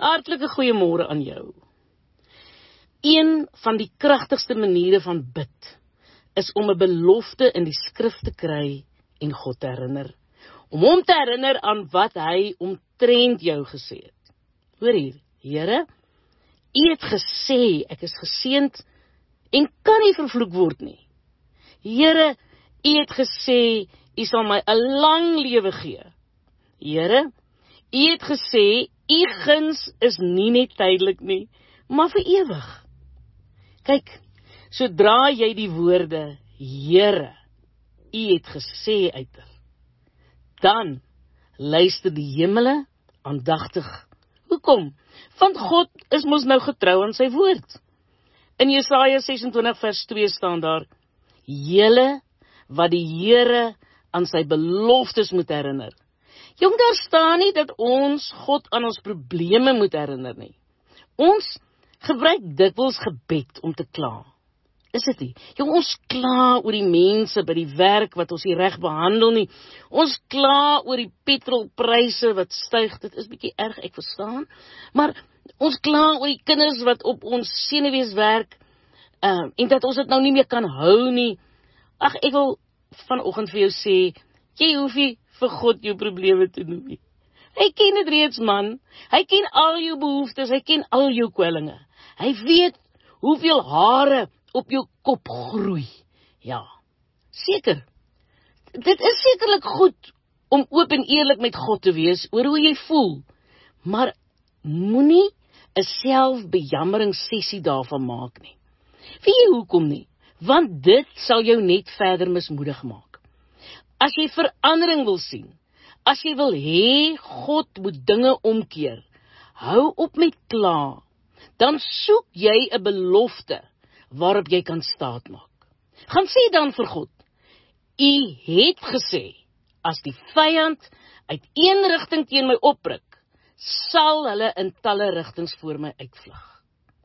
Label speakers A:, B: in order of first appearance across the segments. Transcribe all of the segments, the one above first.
A: Hartlike goeiemôre aan jou. Een van die kragtigste maniere van bid is om 'n belofte in die skrif te kry en God te herinner. Om hom te herinner aan wat hy omtrent jou gesê het. Hoor hier, Here, U het gesê ek is geseënd en kan nie vervloek word nie. Here, U het gesê U sal my 'n lang lewe gee. Here, U het gesê U guns is nie net tydelik nie, maar vir ewig. Kyk, sodra jy die woorde, Here, U het gesê uiter, dan luister die hemele aandagtig. Hoekom? Want God is mos nou getrou aan sy woord. In Jesaja 26 vers 2 staan daar, julle wat die Here aan sy beloftes moet herinner. Jong, daar staan nie dat ons God aan ons probleme moet herinner nie. Ons gebruik dikwels gebed om te kla. Is dit nie? Jong, ons kla oor die mense by die werk wat ons nie reg behandel nie. Ons kla oor die petrolpryse wat styg. Dit is bietjie erg, ek verstaan. Maar ons kla oor die kinders wat op ons senuwees werk en dat ons dit nou nie meer kan hou nie. Ag, ek wil vanoggend vir jou sê, jy hoef nie vir God jou probleme te noem nie. Hy ken dit reeds, man. Hy ken al jou behoeftes, hy ken al jou kwellinge. Hy weet hoeveel hare op jou kop groei. Ja, seker. Dit is sekerlik goed om oop en eerlik met God te wees oor hoe jy voel. Maar moenie 'n selfbejammeringssessie daarvan maak nie. Weet jy hoekom nie? Want dit sal jou net verder mismoedig maak. As jy verandering wil sien, as jy wil hê God moet dinge omkeer, hou op met kla. Dan soek jy 'n belofte waarop jy kan staatmaak. Gaan sê dan vir God, U het gesê, as die vyand uit een rigting teen my opruk, sal hulle in talle rigtings voor my uitvlug.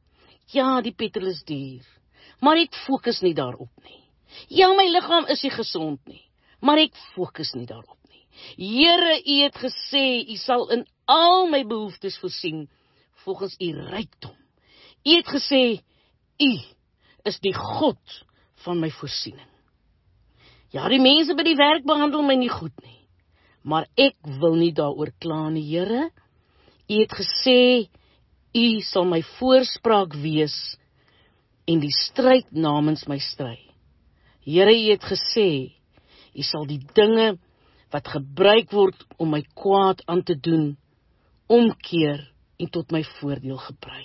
A: Ja, die petrol is duur, maar ek fokus nie daarop nie. Ja, my liggaam is nie gesond nie, maar ek fokus nie daarop nie. Here, U het gesê, U sal in al my behoeftes voorsien, volgens U rykdom. U het gesê, U is die God van my voorsiening. Ja, die mense by die werk behandel my nie goed nie, maar ek wil nie daaroor kla nie, Here. U het gesê, U sal my voorspraak wees en die stryd namens my stry. Here, U het gesê, U sal die dinge wat gebruik word om my kwaad aan te doen, omkeer en tot my voordeel gebruik.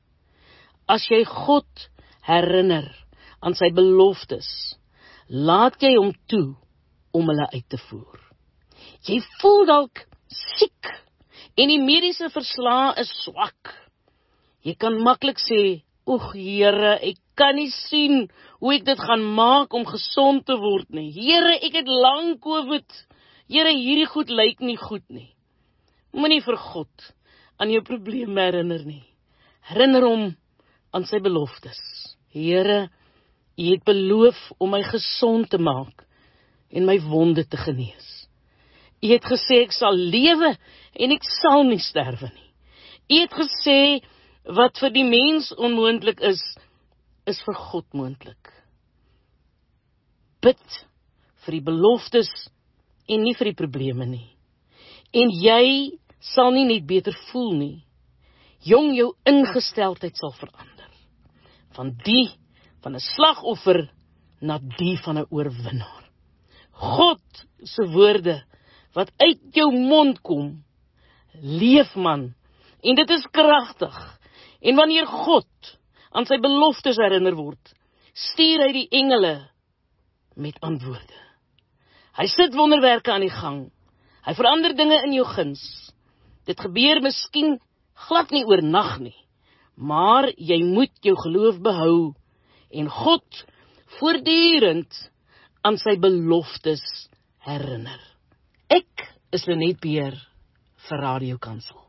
A: As jy God herinner aan sy beloftes, laat jy hom toe om hulle uit te voer. Jy voel dalk siek en die mediese verslae is swak. Jy kan maklik sê, oeg Here, ek kan nie sien hoe ek dit gaan maak om gesond te word nie. Here, ek het lang COVID. Here, hierdie goed lyk nie goed nie. Moenie vir God aan jou probleme herinner nie. Herinner hom aan sy beloftes. Here, U het beloof om my gesond te maak en my wonde te genees. U het gesê ek sal lewe en ek sal nie sterwe nie. U het gesê wat vir die mens onmoontlik is vir God moontlik. Bid vir die beloftes en nie vir die probleme nie. En jy sal nie net beter voel nie. Jong, jou ingesteldheid sal verander. Van die van 'n slagoffer na die van 'n oorwinnaar. God se woorde wat uit jou mond kom, leef man, en dit is kragtig. En wanneer God aan sy beloftes herinner word, stuur hy die engele met antwoorde. Hy sit wonderwerke aan die gang. Hy verander dinge in jou guns. Dit gebeur miskien glad nie oornag nie, maar jy moet jou geloof behou en God voortdurend aan sy beloftes herinner. Ek is Lenet Beer vir Radio Kansel.